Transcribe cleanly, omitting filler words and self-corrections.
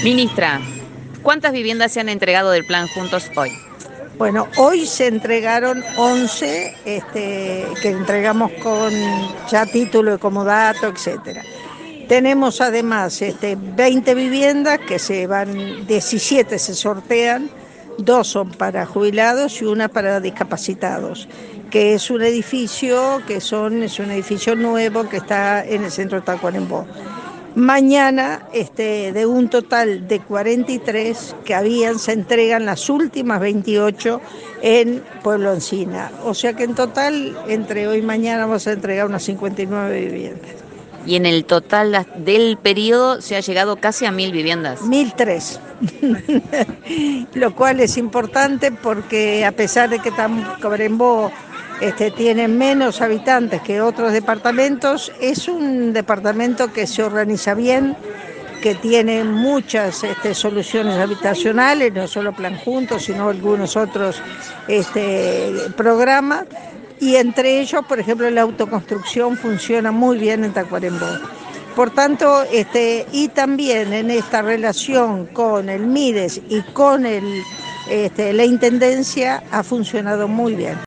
Ministra, ¿cuántas viviendas se han entregado del plan Juntos hoy? Bueno, hoy se entregaron 11, que entregamos con ya título de comodato, etcétera. Tenemos además 20 viviendas que se van, 17 se sortean, 2 son para jubilados y una para discapacitados, que es un edificio es un edificio nuevo que está en el centro de Tacuarembó. Mañana, de un total de 43 que habían, se entregan las últimas 28 en Pueblo Encina. O sea que en total, entre hoy y mañana, vamos a entregar unas 59 viviendas. Y en el total del periodo se ha llegado casi a 1000 viviendas. 1003. Lo cual es importante porque a pesar de que Tacuarembó tiene menos habitantes que otros departamentos, es un departamento que se organiza bien, que tiene muchas soluciones habitacionales, no solo Plan Juntos, sino algunos otros programas, y entre ellos, por ejemplo, la autoconstrucción funciona muy bien en Tacuarembó. Por tanto, y también en esta relación con el MIDES y con la Intendencia ha funcionado muy bien.